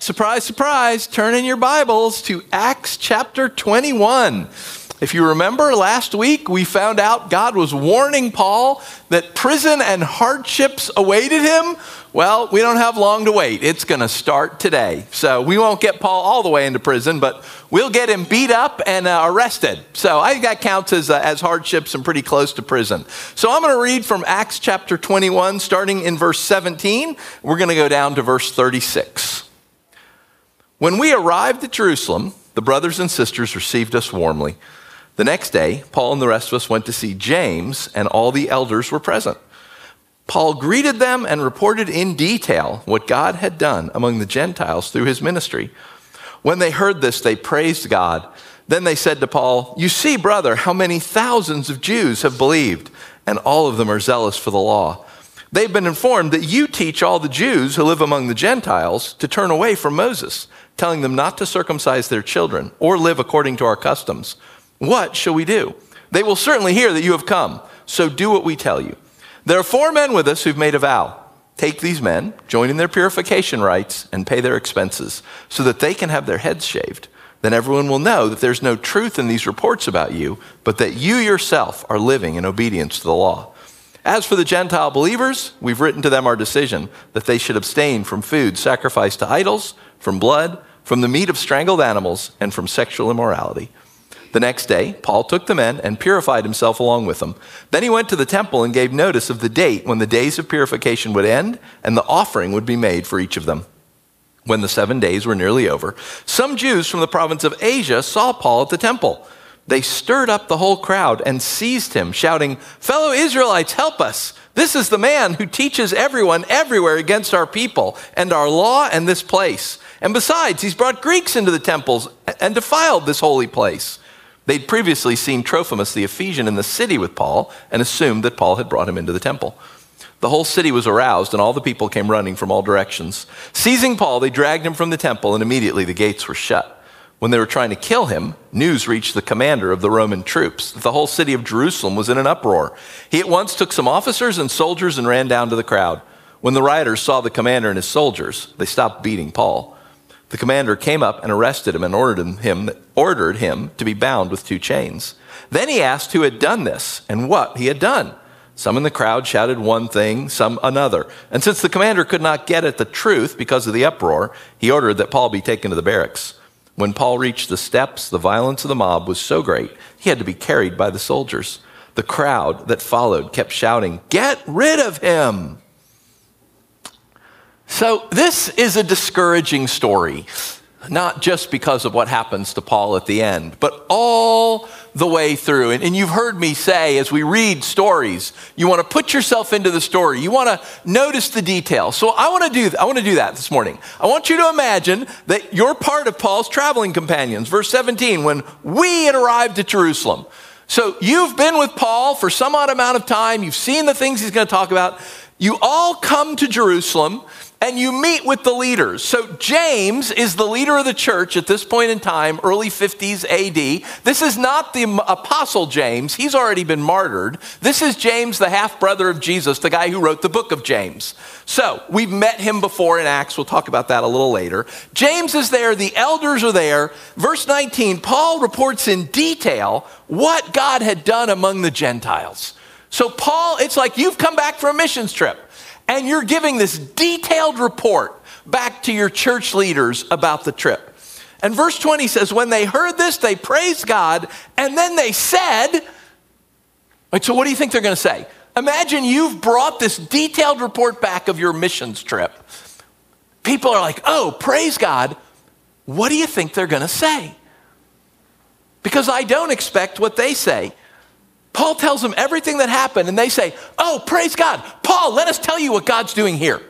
surprise, surprise, turn in your Bibles to Acts chapter 21. If you remember last week, we found out God was warning Paul that prison and hardships awaited him. Well, we don't have long to wait. It's going to start today. So we won't get Paul all the way into prison, but we'll get him beat up and arrested. So I think that counts as hardships and pretty close to prison. So I'm going to read from Acts chapter 21, starting in verse 17. We're going to go down to verse 36. When we arrived at Jerusalem, the brothers and sisters received us warmly. The next day, Paul and the rest of us went to see James, and all the elders were present. Paul greeted them and reported in detail what God had done among the Gentiles through his ministry. When they heard this, they praised God. Then they said to Paul, "You see, brother, how many thousands of Jews have believed, and all of them are zealous for the law. They've been informed that you teach all the Jews who live among the Gentiles to turn away from Moses, telling them not to circumcise their children or live according to our customs. What shall we do? They will certainly hear that you have come, so do what we tell you. There are 4 men with us who've made a vow. Take these men, join in their purification rites, and pay their expenses, so that they can have their heads shaved. Then everyone will know that there's no truth in these reports about you, but that you yourself are living in obedience to the law. As for the Gentile believers, we've written to them our decision that they should abstain from food sacrificed to idols, from blood, from the meat of strangled animals, and from sexual immorality." The next day, Paul took the men and purified himself along with them. Then he went to the temple and gave notice of the date when the days of purification would end and the offering would be made for each of them. When the 7 days were nearly over, some Jews from the province of Asia saw Paul at the temple. They stirred up the whole crowd and seized him, shouting, "Fellow Israelites, help us! This is the man who teaches everyone everywhere against our people and our law and this place. And besides, he's brought Greeks into the temples and defiled this holy place." They'd previously seen Trophimus the Ephesian in the city with Paul and assumed that Paul had brought him into the temple. The whole city was aroused and all the people came running from all directions. Seizing Paul, they dragged him from the temple and immediately the gates were shut. When they were trying to kill him, news reached the commander of the Roman troops that the whole city of Jerusalem was in an uproar. He at once took some officers and soldiers and ran down to the crowd. When the rioters saw the commander and his soldiers, they stopped beating Paul. The commander came up and arrested him and ordered him to be bound with 2 chains. Then he asked who had done this and what he had done. Some in the crowd shouted one thing, some another. And since the commander could not get at the truth because of the uproar, he ordered that Paul be taken to the barracks. When Paul reached the steps, the violence of the mob was so great, he had to be carried by the soldiers. The crowd that followed kept shouting, "Get rid of him!" So this is a discouraging story, not just because of what happens to Paul at the end, but all the way through. And you've heard me say, as we read stories, you want to put yourself into the story. You want to notice the details. So I want to do that this morning. I want you to imagine that you're part of Paul's traveling companions. Verse 17, when we had arrived at Jerusalem. So you've been with Paul for some odd amount of time. You've seen the things he's going to talk about. You all come to Jerusalem and you meet with the leaders. So James is the leader of the church at this point in time, early 50s AD. This is not the apostle James. He's already been martyred. This is James, the half-brother of Jesus, the guy who wrote the book of James. So we've met him before in Acts. We'll talk about that a little later. James is there. The elders are there. Verse 19, Paul reports in detail what God had done among the Gentiles. So Paul, it's like you've come back from a missions trip. And you're giving this detailed report back to your church leaders about the trip. And verse 20 says, when they heard this, they praised God, and then they said, right, so what do you think they're going to say? Imagine you've brought this detailed report back of your missions trip. People are like, oh, praise God. What do you think they're going to say? Because I don't expect what they say. Paul tells them everything that happened, and they say, oh, praise God. Paul, let us tell you what God's doing here.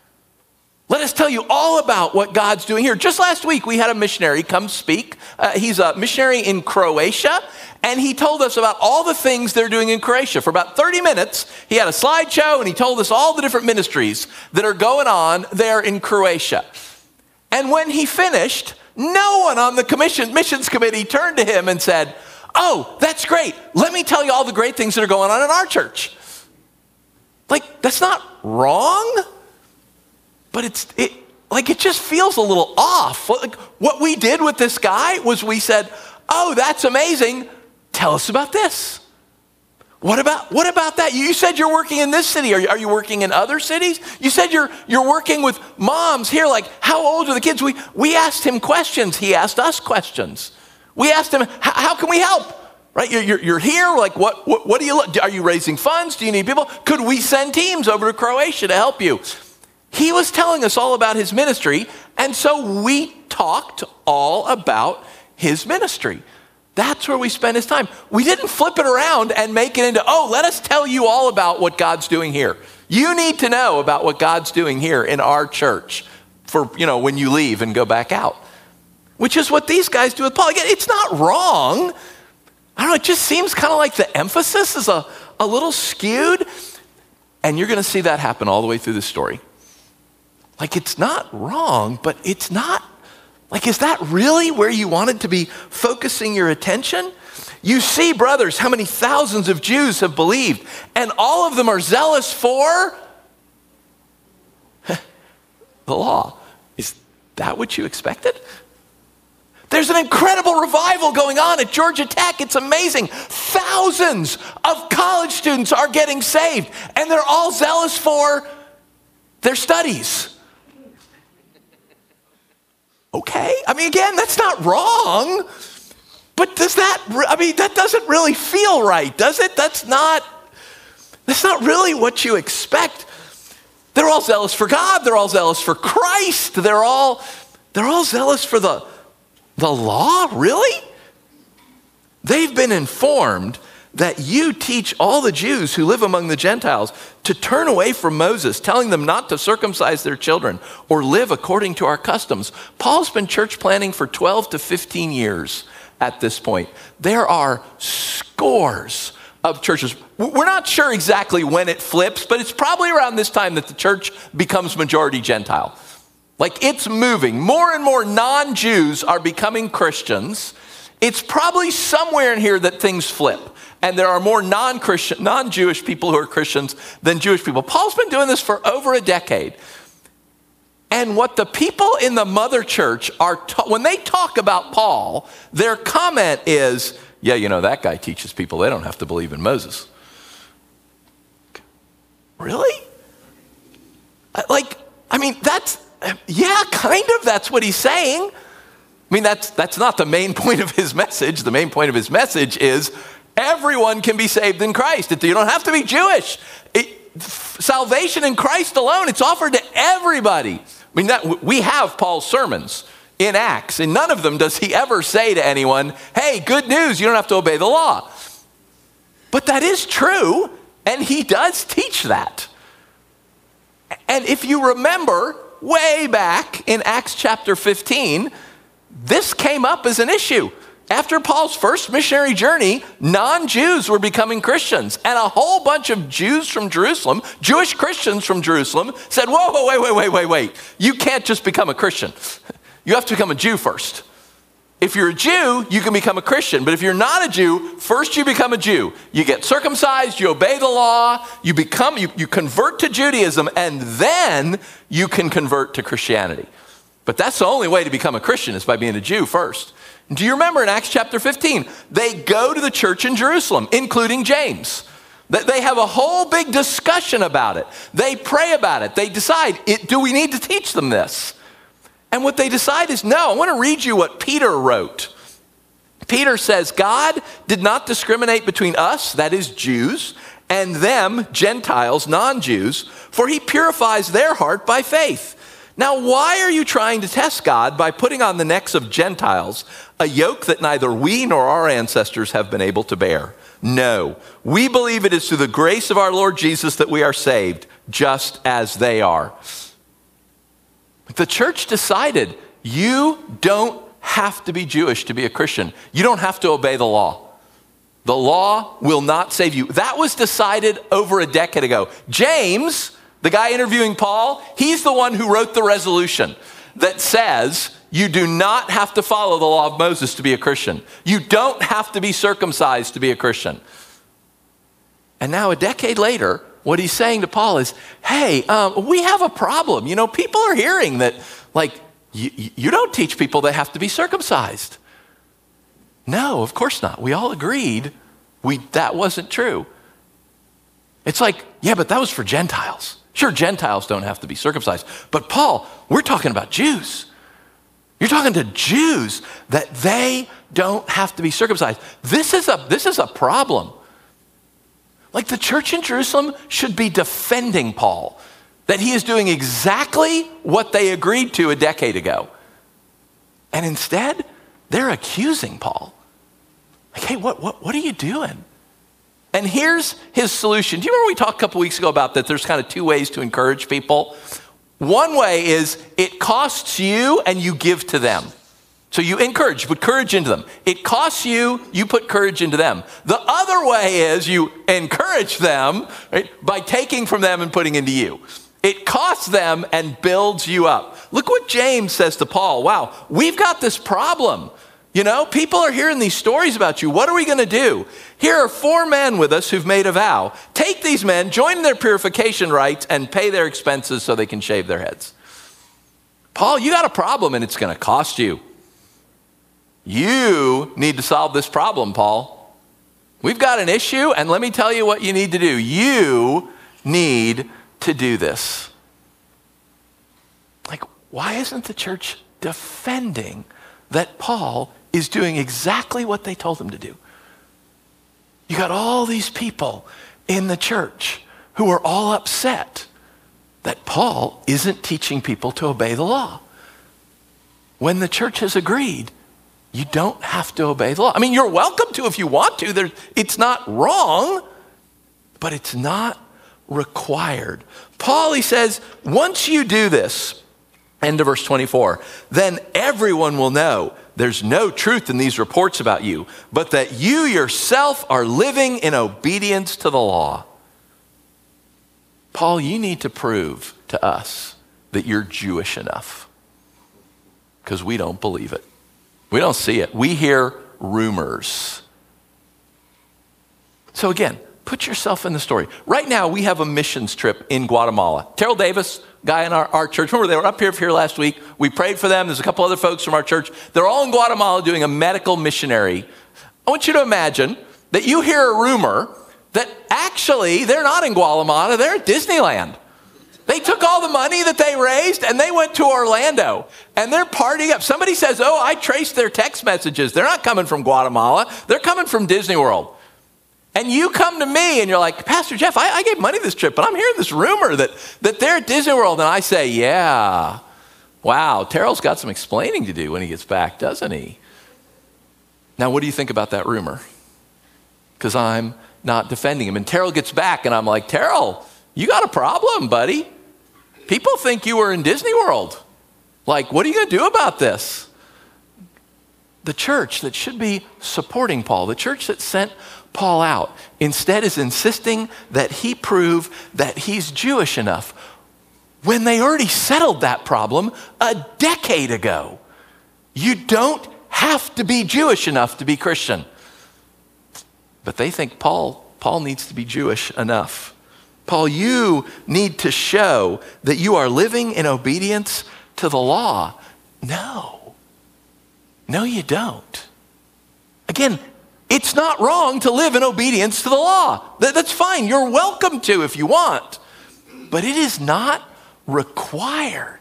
Let us tell you all about what God's doing here. Just last week, we had a missionary come speak. He's a missionary in Croatia, and he told us about all the things they're doing in Croatia. For about 30 minutes, he had a slideshow, and he told us all the different ministries that are going on there in Croatia. And when he finished, no one on the missions committee turned to him and said, oh, that's great. Let me tell you all the great things that are going on in our church. Like, that's not wrong, but like it just feels a little off. Like what we did with this guy was we said, oh, that's amazing. Tell us about this. What about that? You said you're working in this city. Are you working in other cities? You said you're working with moms here. Like, how old are the kids? We asked him questions. He asked us questions. We asked him, how can we help? Right? You're here. Like, what do you look? Are you raising funds? Do you need people? Could we send teams over to Croatia to help you? He was telling us all about his ministry, and so we talked all about his ministry. That's where we spend his time. We didn't flip it around and make it into, oh, let us tell you all about what God's doing here. You need to know about what God's doing here in our church for, when you leave and go back out, which is what these guys do with Paul. Again, it's not wrong. I don't know, it just seems kind of like the emphasis is a little skewed, and you're going to see that happen all the way through the story. Like, it's not wrong, but it's not. Like, is that really where you wanted to be focusing your attention? You see, brothers, how many thousands of Jews have believed, and all of them are zealous for the law. Is that what you expected? There's an incredible revival going on at Georgia Tech. It's amazing. Thousands of college students are getting saved, and they're all zealous for their studies. Okay, again, that's not wrong, but that doesn't really feel right, does it? That's not really what you expect. They're all zealous for God. They're all zealous for Christ. They're all zealous for the law, really? They've been informed that you teach all the Jews who live among the Gentiles to turn away from Moses, telling them not to circumcise their children or live according to our customs. Paul's been church planning for 12 to 15 years at this point. There are scores of churches. We're not sure exactly when it flips, but it's probably around this time that the church becomes majority Gentile. Like, it's moving. More and more non-Jews are becoming Christians. It's probably somewhere in here that things flip. And there are more non-Jewish people who are Christians than Jewish people. Paul's been doing this for over a decade. And what the people in the mother church are, when they talk about Paul, their comment is, yeah, that guy teaches people they don't have to believe in Moses. Really? That's what he's saying. That's not the main point of his message. The main point of his message is everyone can be saved in Christ. You don't have to be Jewish. Salvation in Christ alone, it's offered to everybody. We have Paul's sermons in Acts, and none of them does he ever say to anyone, hey, good news, you don't have to obey the law. But that is true, and he does teach that. And if you remember, way back in Acts chapter 15, this came up as an issue. After Paul's first missionary journey, non-Jews were becoming Christians. And a whole bunch of Jews from Jerusalem, Jewish Christians from Jerusalem, said, whoa, wait. You can't just become a Christian. You have to become a Jew first. If you're a Jew, you can become a Christian. But if you're not a Jew, first you become a Jew. You get circumcised, you obey the law, you convert to Judaism, and then you can convert to Christianity. But that's the only way to become a Christian is by being a Jew first. Do you remember in Acts chapter 15, they go to the church in Jerusalem, including James. They have a whole big discussion about it. They pray about it. They decide, do we need to teach them this? And what they decide is, no. I want to read you what Peter wrote. Peter says, God did not discriminate between us, that is Jews, and them, Gentiles, non-Jews, for he purifies their heart by faith. Now, why are you trying to test God by putting on the necks of Gentiles a yoke that neither we nor our ancestors have been able to bear? No, we believe it is through the grace of our Lord Jesus that we are saved, just as they are. The church decided you don't have to be Jewish to be a Christian. You don't have to obey the law. The law will not save you. That was decided over a decade ago. James, the guy interviewing Paul, he's the one who wrote the resolution that says you do not have to follow the law of Moses to be a Christian. You don't have to be circumcised to be a Christian. And now a decade later, what he's saying to Paul is, hey, we have a problem. You know, people are hearing that, like, you don't teach people they have to be circumcised. No, of course not. We all agreed that wasn't true. It's like, yeah, but that was for Gentiles. Sure, Gentiles don't have to be circumcised. But Paul, we're talking about Jews. You're talking to Jews that they don't have to be circumcised. This is a problem. Like, the church in Jerusalem should be defending Paul, that he is doing exactly what they agreed to a decade ago. And instead, they're accusing Paul. Like, hey, what are you doing? And here's his solution. Do you remember we talked a couple weeks ago about that there's kind of two ways to encourage people? One way is it costs you and you give to them. So you encourage, you put courage into them. It costs you, you put courage into them. The other way is you encourage them, right, by taking from them and putting into you. It costs them and builds you up. Look what James says to Paul. Wow, we've got this problem. You know, people are hearing these stories about you. What are we going to do? Here are 4 men with us who've made a vow. Take these men, join their purification rites, and pay their expenses so they can shave their heads. Paul, you got a problem and it's going to cost you. You need to solve this problem, Paul. We've got an issue, and let me tell you what you need to do. You need to do this. Like, why isn't the church defending that Paul is doing exactly what they told him to do? You got all these people in the church who are all upset that Paul isn't teaching people to obey the law. When the church has agreed, you don't have to obey the law. I mean, you're welcome to if you want to. It's not wrong, but it's not required. Paul, he says, once you do this, end of verse 24, then everyone will know there's no truth in these reports about you, but that you yourself are living in obedience to the law. Paul, you need to prove to us that you're Jewish enough, because we don't believe it. We don't see it. We hear rumors. So again, put yourself in the story. Right now, we have a missions trip in Guatemala. Terrell Davis, guy in our church, remember they were up here last week. We prayed for them. There's a couple other folks from our church. They're all in Guatemala doing a medical missionary. I want you to imagine that you hear a rumor that actually they're not in Guatemala, they're at Disneyland. They took all the money that they raised and they went to Orlando and they're partying up. Somebody says, oh, I traced their text messages. They're not coming from Guatemala. They're coming from Disney World. And you come to me and you're like, Pastor Jeff, I gave money this trip, but I'm hearing this rumor that they're at Disney World. And I say, yeah, wow, Terrell's got some explaining to do when he gets back, doesn't he? Now, what do you think about that rumor? Because I'm not defending him. And Terrell gets back and I'm like, Terrell, you got a problem, buddy. People think you were in Disney World. Like, what are you going to do about this? The church that should be supporting Paul, the church that sent Paul out, instead is insisting that he prove that he's Jewish enough when they already settled that problem a decade ago. You don't have to be Jewish enough to be Christian. But they think Paul needs to be Jewish enough. Paul, you need to show that you are living in obedience to the law. No, you don't. Again, it's not wrong to live in obedience to the law. That's fine. You're welcome to if you want. But it is not required.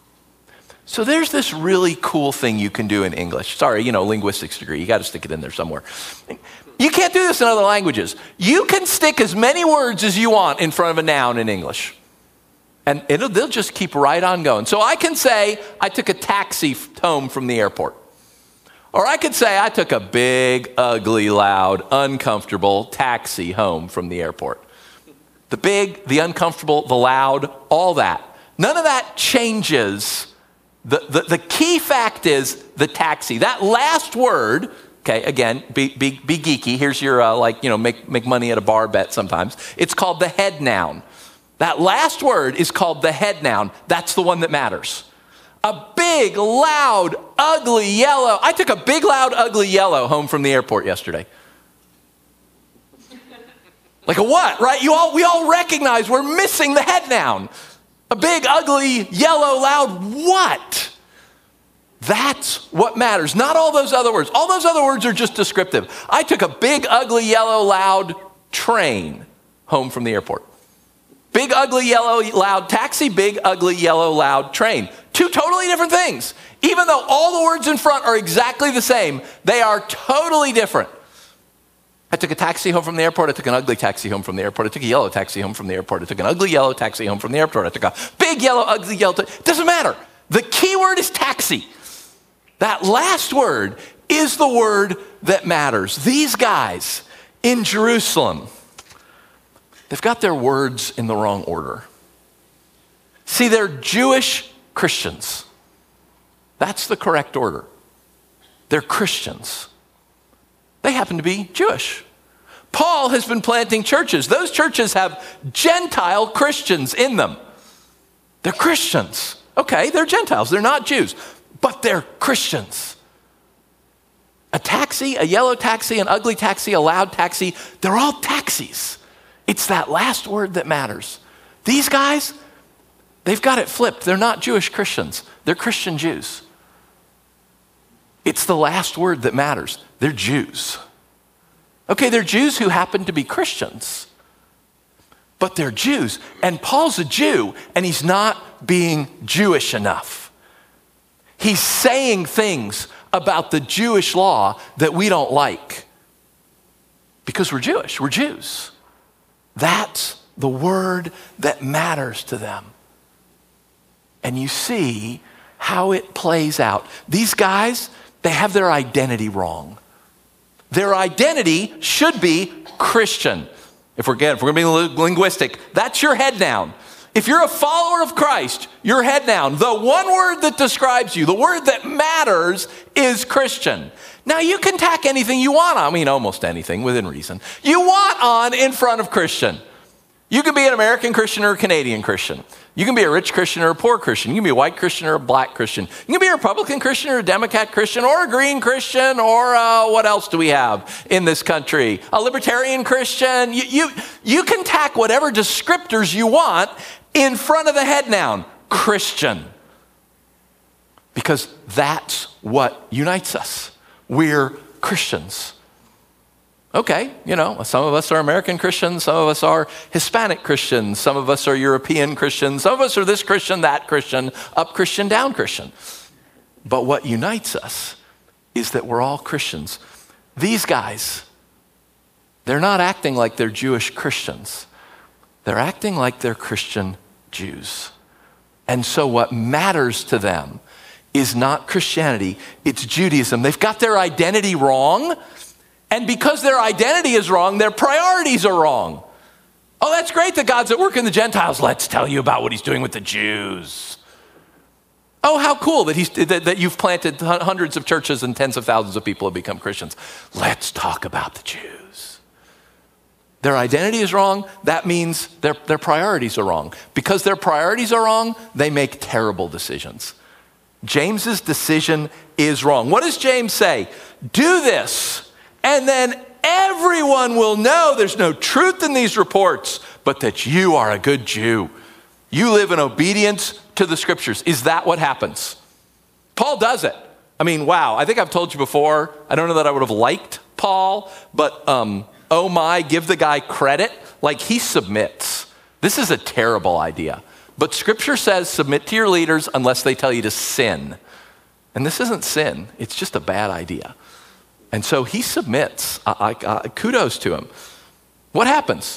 So there's this really cool thing you can do in English. Sorry, linguistics degree. You got to stick it in there somewhere. You can't do this in other languages. You can stick as many words as you want in front of a noun in English. And they'll just keep right on going. So I can say, I took a taxi home from the airport. Or I could say, I took a big, ugly, loud, uncomfortable taxi home from the airport. The big, the uncomfortable, the loud, all that. None of that changes. The key fact is the taxi. That last word, okay, again, be geeky. Here's your, make money at a bar bet sometimes. It's called the head noun. That last word is called the head noun. That's the one that matters. A big, loud, ugly yellow. I took a big, loud, ugly yellow home from the airport yesterday. Like a what, right? We all recognize we're missing the head noun. A big, ugly, yellow, loud what? That's what matters. Not all those other words. All those other words are just descriptive. I took a big, ugly, yellow, loud train home from the airport. Big, ugly, yellow, loud taxi, big, ugly, yellow, loud train. Two totally different things. Even though all the words in front are exactly the same, they are totally different. I took a taxi home from the airport. I took an ugly taxi home from the airport. I took a yellow taxi home from the airport. I took an ugly yellow taxi home from the airport. I took a big yellow, ugly yellow. It doesn't matter. The key word is taxi. That last word is the word that matters. These guys in Jerusalem, they've got their words in the wrong order. See, they're Jewish Christians. That's the correct order. They're Christians. They happen to be Jewish. Paul has been planting churches. Those churches have Gentile Christians in them. They're Christians. Okay, they're Gentiles. They're not Jews, but they're Christians. A taxi, a yellow taxi, an ugly taxi, a loud taxi, they're all taxis. It's that last word that matters. These guys, they've got it flipped. They're not Jewish Christians. They're Christian Jews. It's the last word that matters. They're Jews. Okay, they're Jews who happen to be Christians, but they're Jews. And Paul's a Jew, and he's not being Jewish enough. He's saying things about the Jewish law that we don't like because we're Jewish, we're Jews. That's the word that matters to them. And you see how it plays out. These guys, they have their identity wrong. Their identity should be Christian. If we're going to be linguistic, that's your head noun. If you're a follower of Christ, your head noun, the one word that describes you, the word that matters is Christian. Now you can tack anything you want on, almost anything within reason, you want on in front of Christian. You can be an American Christian or a Canadian Christian. You can be a rich Christian or a poor Christian. You can be a white Christian or a black Christian. You can be a Republican Christian or a Democrat Christian or a green Christian or what else do we have in this country? A libertarian Christian. You can tack whatever descriptors you want in front of the head noun, Christian. Because that's what unites us. We're Christians. Okay, some of us are American Christians, some of us are Hispanic Christians, some of us are European Christians, some of us are this Christian, that Christian, up Christian, down Christian. But what unites us is that we're all Christians. These guys, they're not acting like they're Jewish Christians. They're acting like they're Christian Jews. And so what matters to them is not Christianity, it's Judaism. They've got their identity wrong. And because their identity is wrong, their priorities are wrong. Oh, that's great that God's at work in the Gentiles. Let's tell you about what he's doing with the Jews. Oh, how cool that you've planted hundreds of churches and tens of thousands of people have become Christians. Let's talk about the Jews. Their identity is wrong. That means their priorities are wrong. Because their priorities are wrong, they make terrible decisions. James's decision is wrong. What does James say? Do this, and then everyone will know there's no truth in these reports, but that you are a good Jew. You live in obedience to the scriptures. Is that what happens? Paul does it. Wow. I think I've told you before, I don't know that I would have liked Paul, but give the guy credit. Like, he submits. This is a terrible idea. But scripture says submit to your leaders unless they tell you to sin. And this isn't sin. It's just a bad idea. And so he submits. Kudos to him. What happens?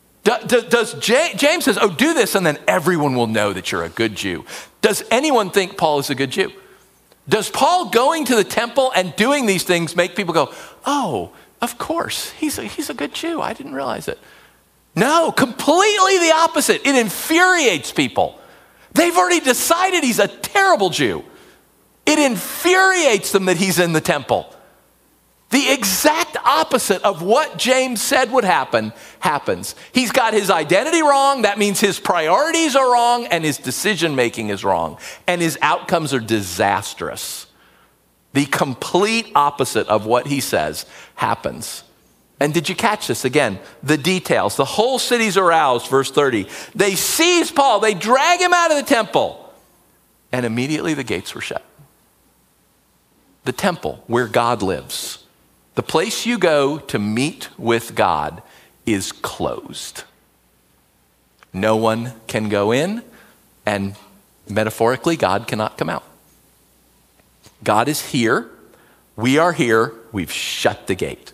James says, do this, and then everyone will know that you're a good Jew. Does anyone think Paul is a good Jew? Does Paul going to the temple and doing these things make people go, oh, of course, he's a good Jew. I didn't realize it. No, completely the opposite. It infuriates people. They've already decided he's a terrible Jew. It infuriates them that he's in the temple. The exact opposite of what James said would happen happens. He's got his identity wrong. That means his priorities are wrong and his decision-making is wrong. And his outcomes are disastrous. The complete opposite of what he says happens. And did you catch this again? The details. The whole city's aroused, verse 30. They seize Paul. They drag him out of the temple. And immediately the gates were shut. The temple where God lives, the place you go to meet with God, is closed. No one can go in, and metaphorically, God cannot come out. God is here. We are here. We've shut the gate.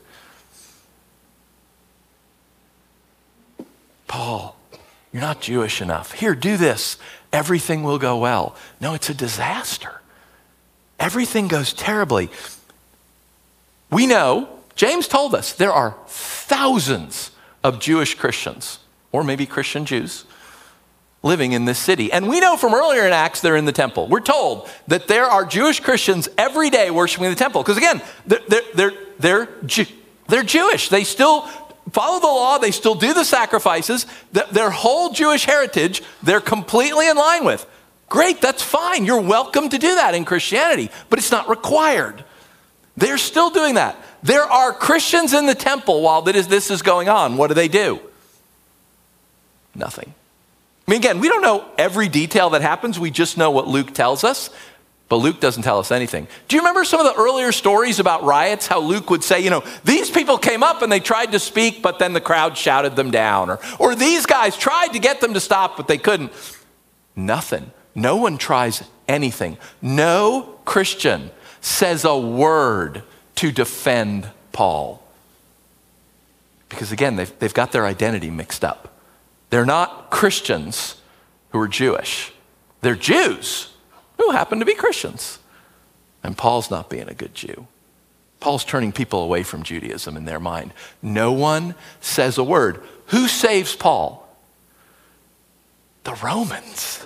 Paul, you're not Jewish enough. Here, do this. Everything will go well. No, it's a disaster. Everything goes terribly. We know, James told us, there are thousands of Jewish Christians, or maybe Christian Jews, living in this city. And we know from earlier in Acts, they're in the temple. We're told that there are Jewish Christians every day worshiping in the temple. Because again, they're Jewish. They still follow the law. They still do the sacrifices. Their whole Jewish heritage, they're completely in line with. Great, that's fine. You're welcome to do that in Christianity, but it's not required. They're still doing that. There are Christians in the temple while this is going on. What do? Nothing. I mean, again, we don't know every detail that happens. We just know what Luke tells us, but Luke doesn't tell us anything. Do you remember some of the earlier stories about riots, how Luke would say, these people came up and they tried to speak, but then the crowd shouted them down, or these guys tried to get them to stop, but they couldn't. Nothing. No one tries anything. No Christian says a word to defend Paul. Because again, they've got their identity mixed up. They're not Christians who are Jewish. They're Jews who happen to be Christians. And Paul's not being a good Jew. Paul's turning people away from Judaism in their mind. No one says a word. Who saves Paul? The Romans.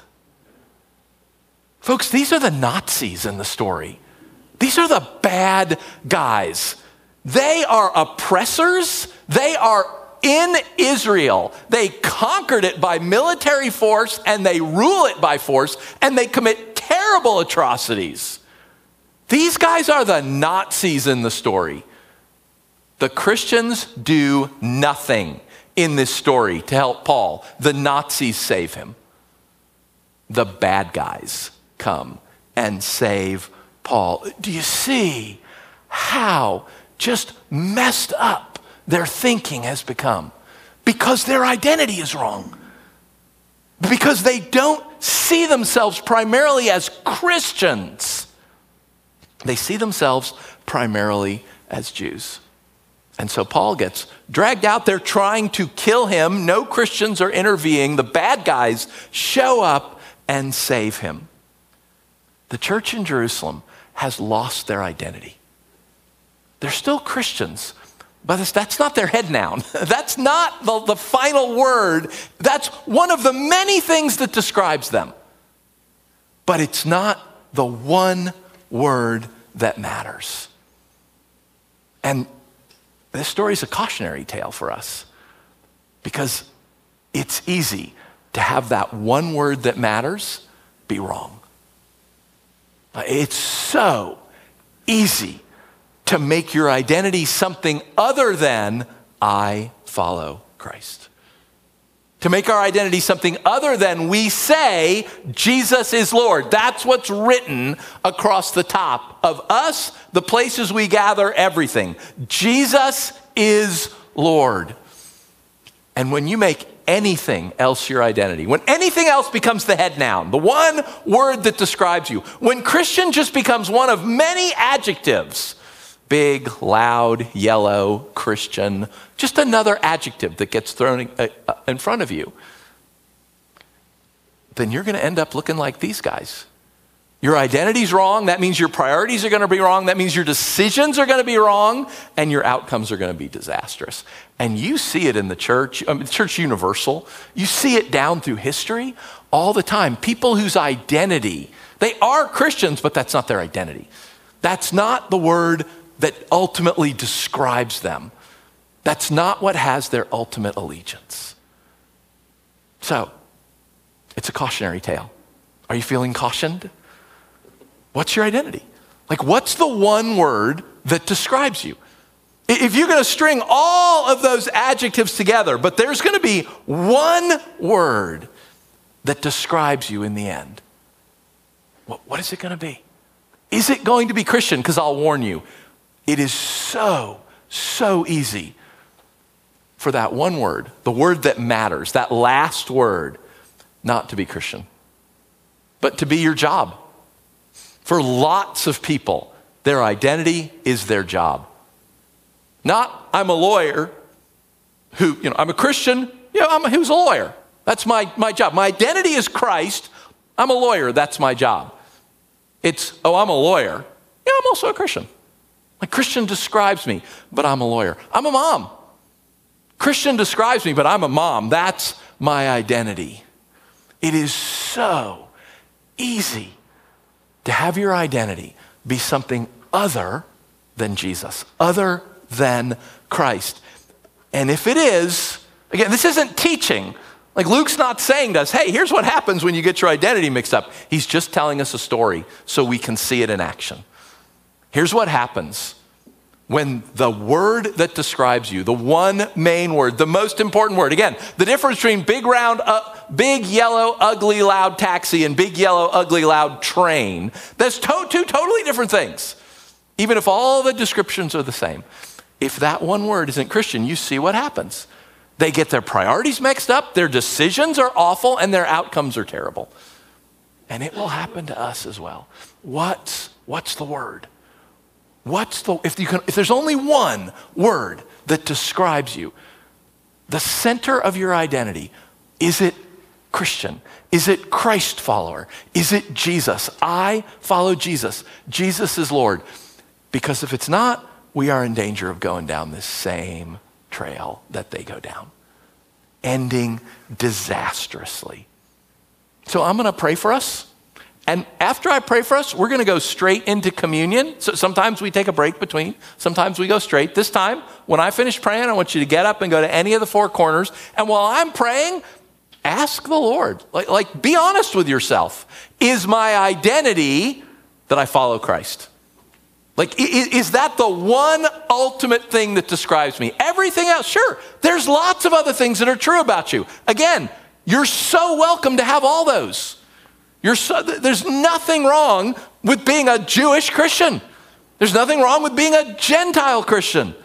Folks, these are the Nazis in the story. These are the bad guys. They are oppressors. They are in Israel. They conquered it by military force, and they rule it by force, and they commit terrible atrocities. These guys are the Nazis in the story. The Christians do nothing in this story to help Paul. The Nazis save him. The bad guys come and save Paul. Do you see how just messed up their thinking has become? Because their identity is wrong. Because they don't see themselves primarily as Christians. They see themselves primarily as Jews. And so Paul gets dragged out. They're trying to kill him. No Christians are intervening. The bad guys show up and save him. The church in Jerusalem has lost their identity. They're still Christians, but that's not their head noun. That's not the final word. That's one of the many things that describes them. But it's not the one word that matters. And this story is a cautionary tale for us, because it's easy to have that one word that matters be wrong. It's so easy to make your identity something other than I follow Christ. To make our identity something other than we say Jesus is Lord. That's what's written across the top of us, the places we gather, everything. Jesus is Lord. And when you make anything else your identity, when anything else becomes the head noun, the one word that describes you, when Christian just becomes one of many adjectives, big, loud, yellow, Christian, just another adjective that gets thrown in front of you, then you're going to end up looking like these guys. Your identity's wrong. That means your priorities are going to be wrong. That means your decisions are going to be wrong, and your outcomes are going to be disastrous. And you see it in the church, church universal. You see it down through history all the time. People whose identity, they are Christians, but that's not their identity. That's not the word that ultimately describes them. That's not what has their ultimate allegiance. So, it's a cautionary tale. Are you feeling cautioned? What's your identity? Like, what's the one word that describes you? If you're going to string all of those adjectives together, but there's going to be one word that describes you in the end, what is it going to be? Is it going to be Christian? Because I'll warn you, it is so easy for that one word, the word that matters, that last word, not to be Christian, but to be your job. For lots of people, their identity is their job. Not, I'm a lawyer who, I'm a Christian, who's a lawyer. That's my job. My identity is Christ. I'm a lawyer. That's my job. It's, I'm a lawyer. Yeah, I'm also a Christian. Like Christian describes me, but I'm a lawyer. I'm a mom. Christian describes me, but I'm a mom. That's my identity. It is so easy to have your identity be something other than Jesus, other than Christ. And if it is, again, this isn't teaching. Like Luke's not saying to us, hey, here's what happens when you get your identity mixed up. He's just telling us a story so we can see it in action. Here's what happens when the word that describes you, the one main word, the most important word, again, the difference between big round, big yellow, ugly, loud taxi and big yellow, ugly, loud train, that's two totally different things. Even if all the descriptions are the same. If that one word isn't Christian, you see what happens. They get their priorities mixed up, their decisions are awful, and their outcomes are terrible. And it will happen to us as well. What's the word? If there's only one word that describes you, the center of your identity, is it Christian? Is it Christ follower? Is it Jesus? I follow Jesus. Jesus is Lord. Because if it's not, we are in danger of going down this same trail that they go down, ending disastrously. So I'm going to pray for us. And after I pray for us, we're going to go straight into communion. So sometimes we take a break between. Sometimes we go straight. This time, when I finish praying, I want you to get up and go to any of the four corners. And while I'm praying, ask the Lord. Like be honest with yourself. Is my identity that I follow Christ? Like, is that the one ultimate thing that describes me? Everything else, sure. There's lots of other things that are true about you. Again, you're so welcome to have all those. There's nothing wrong with being a Jewish Christian. There's nothing wrong with being a Gentile Christian.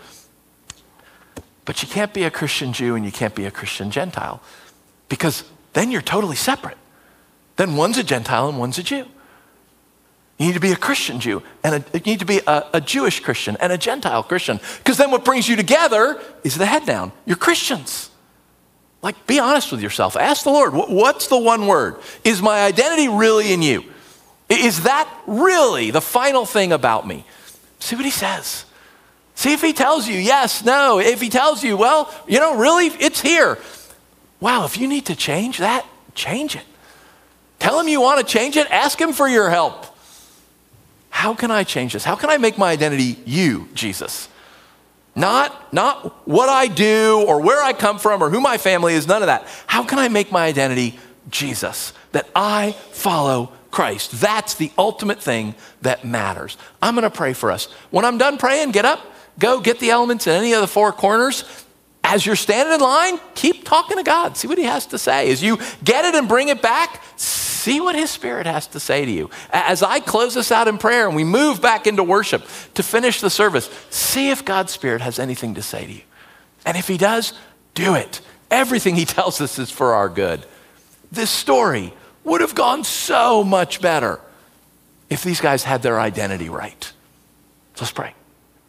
But you can't be a Christian Jew and you can't be a Christian Gentile because then you're totally separate. Then one's a Gentile and one's a Jew. You need to be a Christian Jew, and you need to be a Jewish Christian and a Gentile Christian, because then what brings you together is the head down. You're Christians. Like, be honest with yourself. Ask the Lord, what's the one word? Is my identity really in you? Is that really the final thing about me? See what he says. See if he tells you yes, no. If he tells you, well, really, it's here. Wow, if you need to change that, change it. Tell him you want to change it. Ask him for your help. How can I change this? How can I make my identity you, Jesus? Not what I do or where I come from or who my family is, none of that. How can I make my identity Jesus? That I follow Christ. That's the ultimate thing that matters. I'm going to pray for us. When I'm done praying, get up, go get the elements in any of the four corners. As you're standing in line, keep talking to God. See what he has to say. As you get it and bring it back, see what his Spirit has to say to you. As I close this out in prayer and we move back into worship to finish the service, see if God's Spirit has anything to say to you. And if he does, do it. Everything he tells us is for our good. This story would have gone so much better if these guys had their identity right. So let's pray.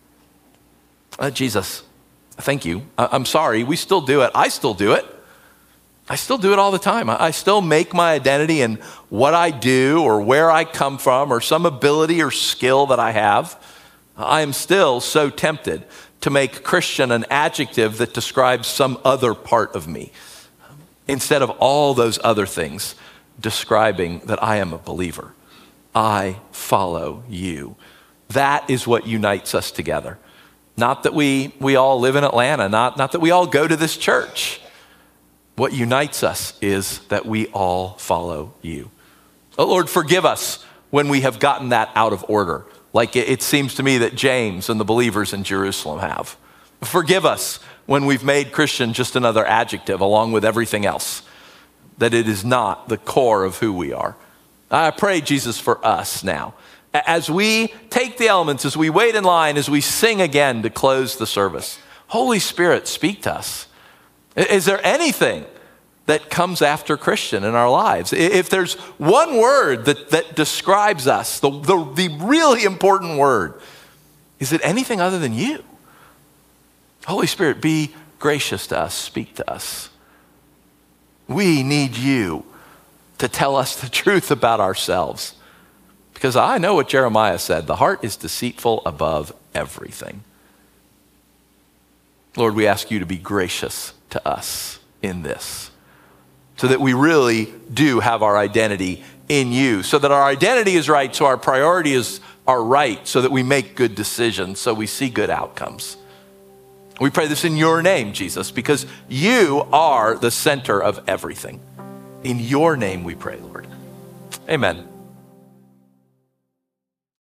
Jesus, thank you. I'm sorry. We still do it. I still do it. I still do it all the time. I still make my identity in what I do or where I come from or some ability or skill that I have. I am still so tempted to make Christian an adjective that describes some other part of me instead of all those other things describing that I am a believer. I follow you. That is what unites us together. Not that we all live in Atlanta, not that we all go to this church. What unites us is that we all follow you. Oh Lord, forgive us when we have gotten that out of order. like it seems to me that James and the believers in Jerusalem have. Forgive us when we've made Christian just another adjective along with everything else, that it is not the core of who we are. I pray, Jesus, for us now. As we take the elements, as we wait in line, as we sing again to close the service, Holy Spirit, speak to us. Is there anything that comes after Christian in our lives? If there's one word that describes us, the really important word, is it anything other than you? Holy Spirit, be gracious to us, speak to us. We need you to tell us the truth about ourselves. Because I know what Jeremiah said, the heart is deceitful above everything. Lord, we ask you to be gracious to us in this, so that we really do have our identity in you, so that our identity is right, so our priorities are right, so that we make good decisions, so we see good outcomes. We pray this in your name, Jesus, because you are the center of everything. In your name we pray, Lord. Amen.